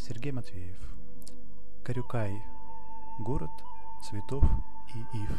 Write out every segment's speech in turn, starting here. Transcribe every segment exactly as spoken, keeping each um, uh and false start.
Сергей Матвеев. Карюкай. Город цветов и ив.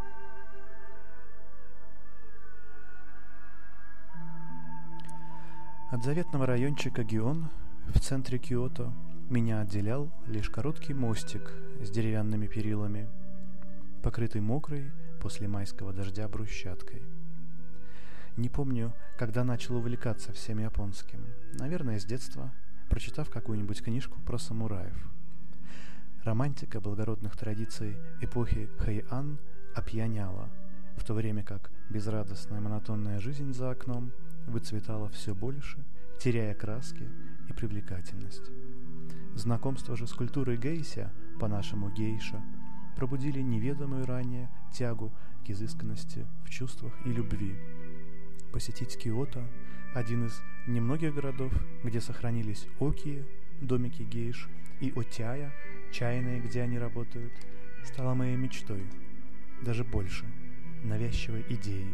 От заветного райончика Гион в центре Киото меня отделял лишь короткий мостик с деревянными перилами, покрытый мокрой после майского дождя брусчаткой. Не помню, когда начал увлекаться всем японским. Наверное, с детства, прочитав какую-нибудь книжку про самураев. Романтика благородных традиций эпохи Хэйан опьяняла, в то время как безрадостная монотонная жизнь за окном выцветала все больше, теряя краски и привлекательность. Знакомство же с культурой гейся, по-нашему гейша, пробудили неведомую ранее тягу к изысканности в чувствах и любви. Посетить Киото, один из немногих городов, где сохранились окии, домики гейш, и отяя, чайные, где они работают, стало моей мечтой, даже больше, навязчивой идеей.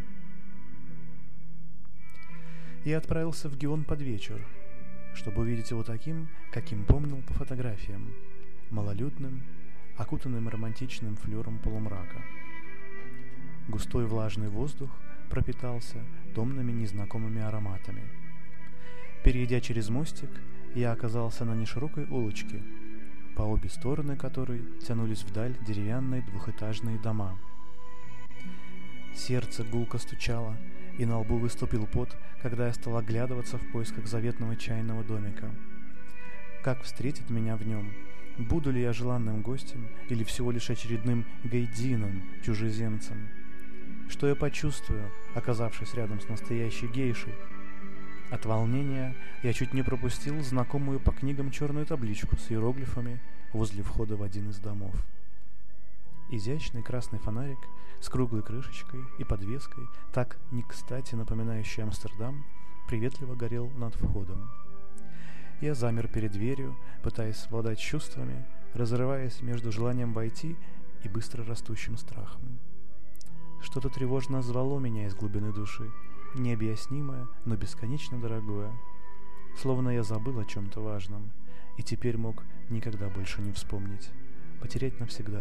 Я отправился в Гион под вечер, чтобы увидеть его таким, каким помнил по фотографиям, малолюдным, окутанным романтичным флером полумрака. Густой влажный воздух пропитался томными незнакомыми ароматами. Перейдя через мостик, я оказался на неширокой улочке, по обе стороны которой тянулись вдаль деревянные двухэтажные дома. Сердце гулко стучало, и на лбу выступил пот, когда я стал оглядываться в поисках заветного чайного домика. Как встретит меня в нем? Буду ли я желанным гостем или всего лишь очередным гейдзином, чужеземцем? Что я почувствую, оказавшись рядом с настоящей гейшей? От волнения я чуть не пропустил знакомую по книгам черную табличку с иероглифами возле входа в один из домов. Изящный красный фонарик с круглой крышечкой и подвеской, так не кстати напоминающий Амстердам, приветливо горел над входом. Я замер перед дверью, пытаясь совладать чувствами, разрываясь между желанием войти и быстро растущим страхом. Что-то тревожно звало меня из глубины души, необъяснимое, но бесконечно дорогое. Словно я забыл о чем-то важном, и теперь мог никогда больше не вспомнить, потерять навсегда.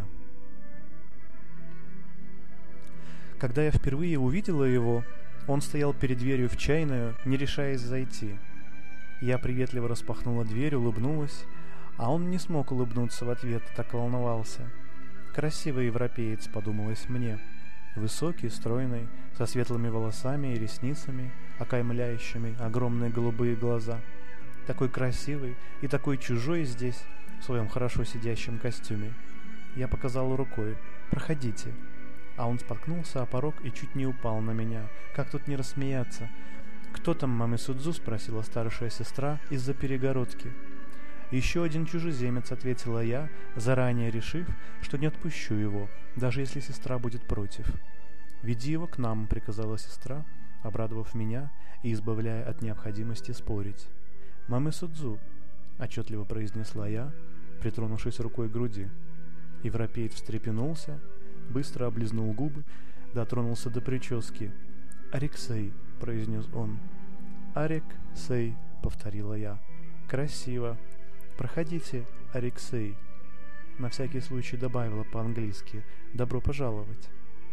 Когда я впервые увидела его, он стоял перед дверью в чайную, не решаясь зайти. Я приветливо распахнула дверь, улыбнулась, а он не смог улыбнуться в ответ, так волновался. Красивый европеец, подумалось мне. Высокий, стройный, со светлыми волосами и ресницами, окаймляющими огромные голубые глаза. Такой красивый и такой чужой здесь, в своем хорошо сидящем костюме. Я показала рукой: «Проходите». А он споткнулся о порог и чуть не упал на меня. Как тут не рассмеяться? «Кто там, маме Судзу?» — спросила старшая сестра из-за перегородки. «Еще один чужеземец», — ответила я, заранее решив, что не отпущу его, даже если сестра будет против. «Веди его к нам», — приказала сестра, обрадовав меня и избавляя от необходимости спорить. «Маме Судзу», — отчетливо произнесла я, притронувшись рукой к груди. Европеец встрепенулся, быстро облизнул губы, дотронулся до прически. «Ариксей», — произнес он. «Арик-сей», — повторила я. «Красиво. Проходите, Ариксей». На всякий случай добавила по-английски: «Добро пожаловать».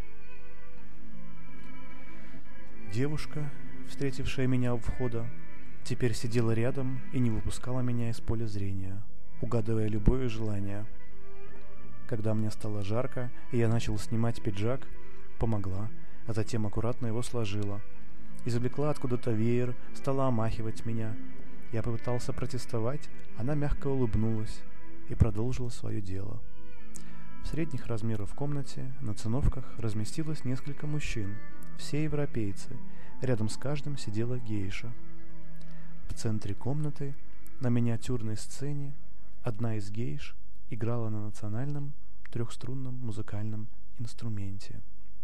Девушка, встретившая меня у входа, теперь сидела рядом и не выпускала меня из поля зрения, угадывая любое желание. Когда мне стало жарко, и я начал снимать пиджак, помогла, а затем аккуратно его сложила. Извлекла откуда-то веер, стала омахивать меня. Я попытался протестовать, она мягко улыбнулась и продолжила свое дело. В средних размеров комнате на циновках разместилось несколько мужчин, все европейцы. Рядом с каждым сидела гейша. В центре комнаты, на миниатюрной сцене, одна из гейш играла на национальном трехструнном музыкальном инструменте.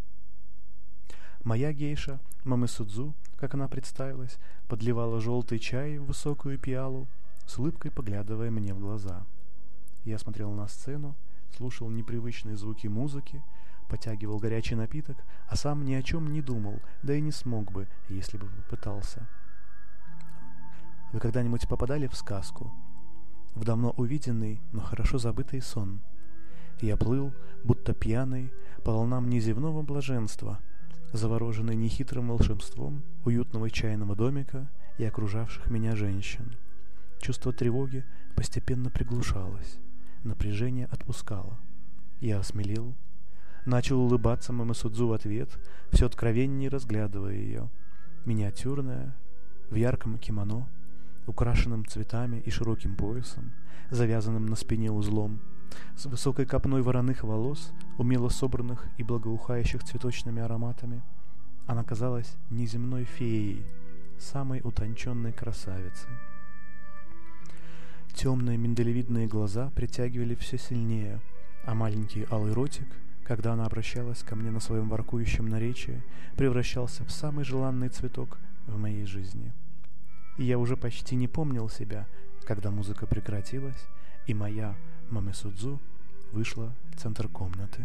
Моя гейша, маме Судзу, как она представилась, подливала желтый чай в высокую пиалу, с улыбкой поглядывая мне в глаза. Я смотрел на сцену, слушал непривычные звуки музыки, потягивал горячий напиток, а сам ни о чем не думал, да и не смог бы, если бы попытался. Вы когда-нибудь попадали в сказку? в давно увиденный, но хорошо забытый сон. Я плыл, будто пьяный, по волнам неземного блаженства, завороженный нехитрым волшебством уютного чайного домика и окружавших меня женщин. Чувство тревоги постепенно приглушалось, напряжение отпускало. Я осмелел, начал улыбаться Маме Судзу в ответ, все откровеннее разглядывая ее. Миниатюрная, в ярком кимоно, украшенным цветами и широким поясом, завязанным на спине узлом, с высокой копной вороных волос, умело собранных и благоухающих цветочными ароматами, она казалась неземной феей, самой утонченной красавицей. Темные миндалевидные глаза притягивали все сильнее, а маленький алый ротик, когда она обращалась ко мне на своем воркующем наречии, превращался в самый желанный цветок в моей жизни. И я уже почти не помнил себя, когда музыка прекратилась, и моя Маме Судзу вышла в центр комнаты.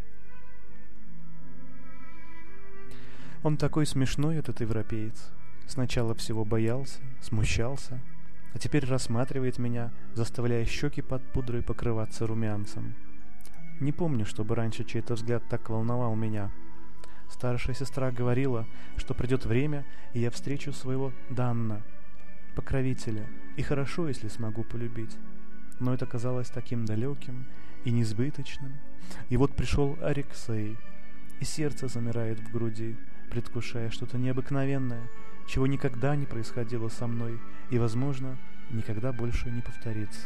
Он такой смешной, этот европеец. Сначала всего боялся, смущался, а теперь рассматривает меня, заставляя щеки под пудрой покрываться румянцем. Не помню, чтобы раньше чей-то взгляд так волновал меня. Старшая сестра говорила, что придет время, и я встречу своего Данна, покровителя, и хорошо, если смогу полюбить. Но это казалось таким далеким и несбыточным. И вот пришел Ариксей, и сердце замирает в груди, предвкушая что-то необыкновенное, чего никогда не происходило со мной и, возможно, никогда больше не повторится.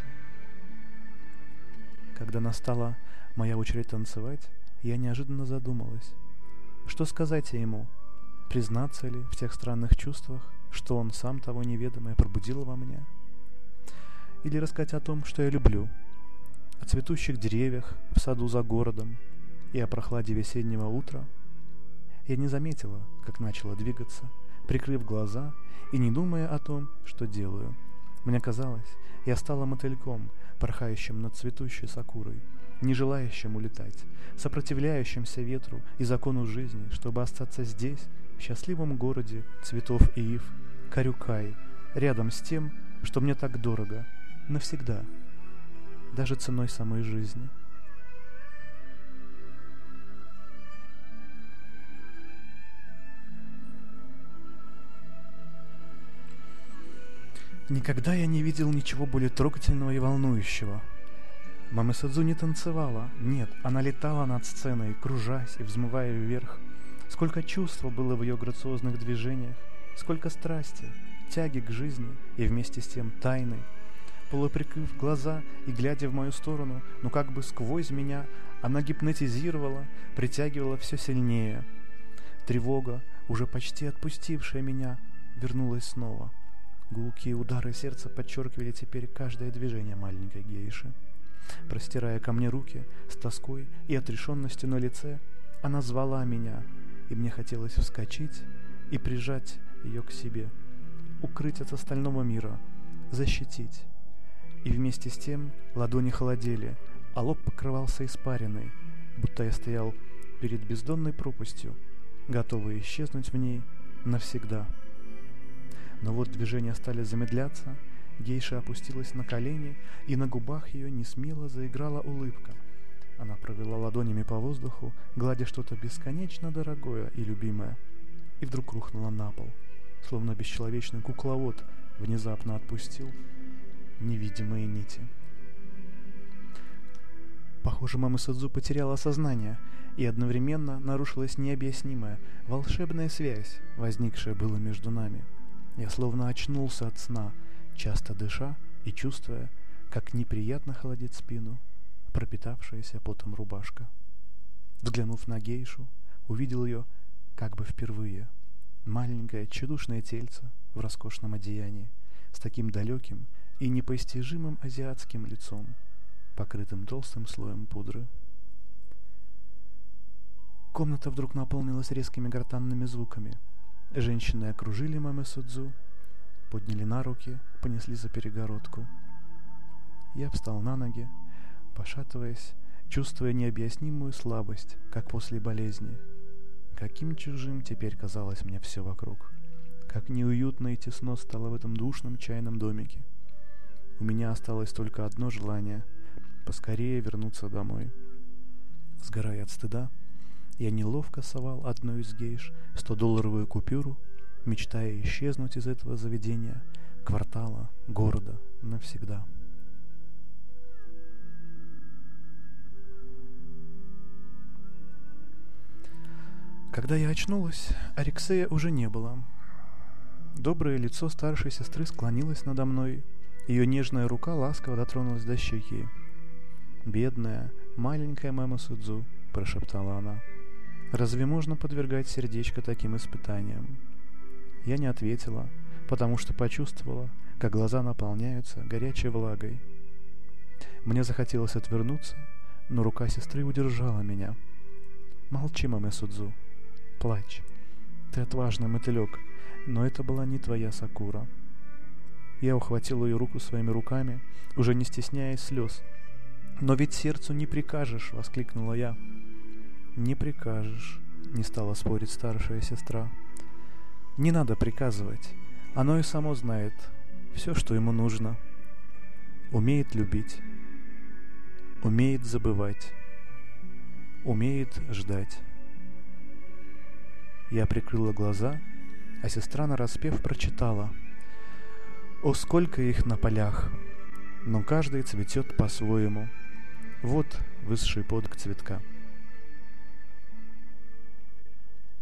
Когда настала моя очередь танцевать, я неожиданно задумалась. Что сказать ему? Признаться ли в тех странных чувствах, что он сам того неведомое пробудил во мне? Или рассказать о том, что я люблю, о цветущих деревьях в саду за городом и о прохладе весеннего утра? Я не заметила, как начала двигаться, прикрыв глаза и не думая о том, что делаю. Мне казалось, я стала мотыльком, порхающим над цветущей сакурой, не желающим улетать, сопротивляющимся ветру и закону жизни, чтобы остаться здесь, в счастливом городе цветов и ив, Карюкай, рядом с тем, что мне так дорого, навсегда, даже ценой самой жизни. Никогда я не видел ничего более трогательного и волнующего. Маме Судзу не танцевала, нет, она летала над сценой, кружась и взмывая вверх. Сколько чувства было в ее грациозных движениях, сколько страсти, тяги к жизни и вместе с тем тайны. Полуприкрыв глаза и глядя в мою сторону, но как бы сквозь меня, она гипнотизировала, притягивала все сильнее. Тревога, уже почти отпустившая меня, вернулась снова. Гулкие удары сердца подчеркивали теперь каждое движение маленькой гейши. Простирая ко мне руки с тоской и отрешенностью на лице, она звала меня, и мне хотелось вскочить и прижать ее к себе, укрыть от остального мира, защитить. И вместе с тем ладони холодели, а лоб покрывался испариной, будто я стоял перед бездонной пропастью, готовый исчезнуть в ней навсегда. Но вот движения стали замедляться, гейша опустилась на колени, и на губах ее несмело заиграла улыбка. Она провела ладонями по воздуху, гладя что-то бесконечно дорогое и любимое, и вдруг рухнула на пол, словно бесчеловечный кукловод внезапно отпустил невидимые нити. Похоже, Мама Судзу потеряла сознание, и одновременно нарушилась необъяснимая, волшебная связь, возникшая была между нами. Я словно очнулся от сна, часто дыша и чувствуя, как неприятно холодит спину пропитавшаяся потом рубашка. Взглянув на гейшу, увидел ее как бы впервые. Маленькое тщедушное тельце в роскошном одеянии, с таким далеким и непостижимым азиатским лицом, покрытым толстым слоем пудры. Комната вдруг наполнилась резкими гортанными звуками. Женщины окружили Маме Судзу, подняли на руки, понесли за перегородку. Я встал на ноги, пошатываясь, чувствуя необъяснимую слабость, как после болезни. Каким чужим теперь казалось мне все вокруг. Как неуютно и тесно стало в этом душном чайном домике. У меня осталось только одно желание — поскорее вернуться домой. Сгорая от стыда, я неловко совал одной из гейш стодолларовую купюру, мечтая исчезнуть из этого заведения, квартала, города навсегда. Когда я очнулась, Алексея уже не было. Доброе лицо старшей сестры склонилось надо мной, ее нежная рука ласково дотронулась до щеки. «Бедная, маленькая мама Судзу», — прошептала она. «Разве можно подвергать сердечко таким испытаниям?» Я не ответила, потому что почувствовала, как глаза наполняются горячей влагой. Мне захотелось отвернуться, но рука сестры удержала меня. «Молчи, мама Судзу. Плачь. Ты отважный мотылек, но это была не твоя Сакура». Я ухватил ее руку своими руками, уже не стесняясь слез. «Но ведь сердцу не прикажешь!» — воскликнула я. «Не прикажешь», — не стала спорить старшая сестра. «Не надо приказывать. Оно и само знает все, что ему нужно. Умеет любить, умеет забывать, умеет ждать». Я прикрыла глаза, а сестра нараспев прочитала: «О, сколько их на полях, но каждый цветет по-своему. Вот высший подвиг цветка».